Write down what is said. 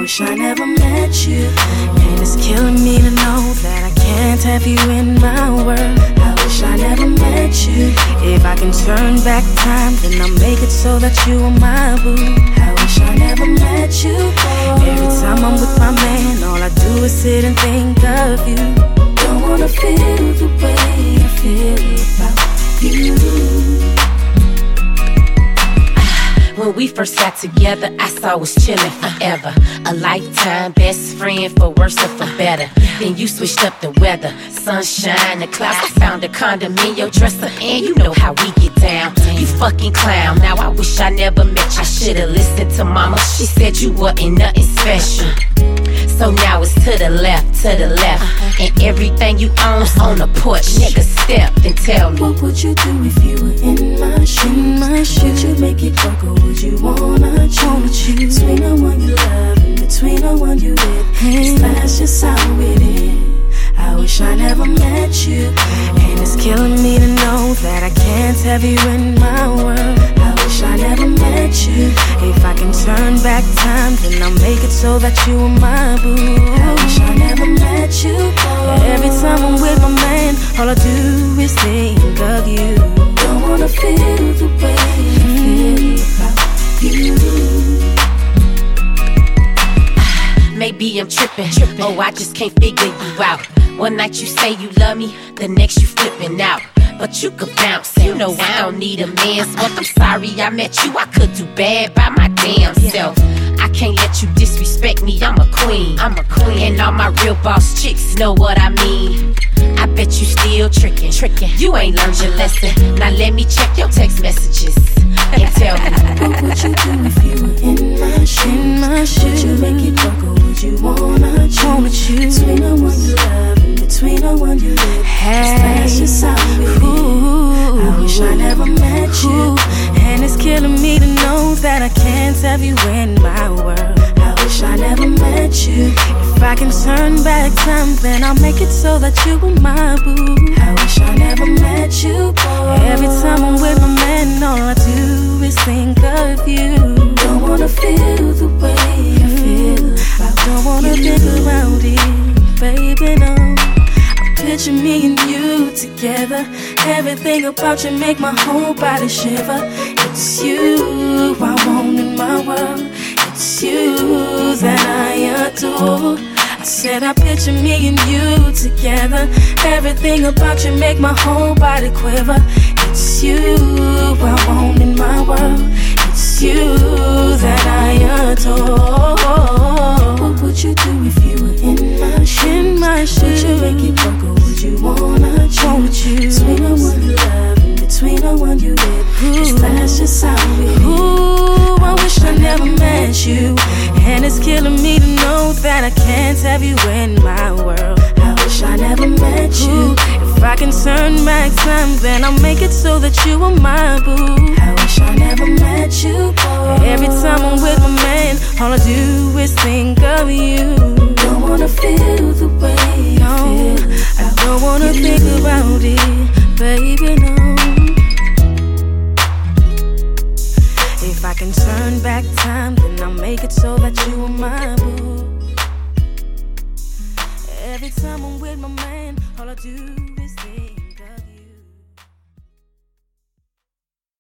wish I never met you. And it's killing me to know that I can't have you in my world. I wish I never met you. If I can turn back time, then I'll make it so that you are my boo. I wish I never met you. Every time I'm with my man, all I do is sit and think of you. Don't wanna feel the way I feel about you. When we first got together, I saw us chillin' forever. A lifetime best friend for worse or for better. Then you switched up the weather, sunshine, the clouds. I found a condom in your dresser, and you know how we get down. You fucking clown. Now I wish I never met you. I should've listened to mama. She said you wasn't nothing special. So now it's to the left, and everything you own's on the porch. Nigga, step and tell me. What would you do if you were in my shoes? Would you make it work or would you wanna choose? Between the one you love and between the one you with, that's just how it is. I wish I never met you. And it's killing me to know that I can't have you in my world. I wish I never met you. If I can turn back time, then I'll make it so that you are my boo. I wish I never met you. Every time I'm with my man, all I do is think of you. Don't wanna feel the way I feel about you. Maybe I'm tripping. Oh, I just can't figure you out. One night you say you love me, the next you flipping out. But you could bounce, you know I don't need a man's work. I'm sorry I met you, I could do bad by my damn self. I can't let you disrespect me, I'm a queen. And all my real boss chicks know what I mean. I bet you still tricking. You ain't learned your lesson. Now let me check your text messages and tell me. What would you do if you were in my shoes? Would you make it work or would you wanna choose? Between the one you love and between the one you with, that's just how it is. I wish I never met you. And it's killing me to know that I can't have you in my world. I wish I never met you. If I can turn back time, then I'll make it so that you were my boo. I wish I never met you. Every time I'm with my man, all I do is think of you. Don't wanna feel the way I feel. I don't wanna think about it, baby, no. Picture me and you together. Everything about you make my whole body shiver. It's you I want in my world. It's you that I adore. I said I picture me and you together. Everything about you make my whole body quiver. It's you I want in my world. It's you that I adore. What would you do if you were in my shoes? Would you make it work or would you wanna choose? Between the one you love and between the one you with, 'cause that's just how it is. Ooh, I wish I never met you. And it's killing me to know that I can't have you in my world. I wish I never met you. If I can turn back time, then I'll make it so that you are my boo. I wish I never met you. Every time I'm with my man, all I do is think of you. Don't wanna feel the way I feel. I don't wanna think about it, baby, no. If I can turn back time, then I'll make it so that you are my boo. Every time I'm with my man, all I do is think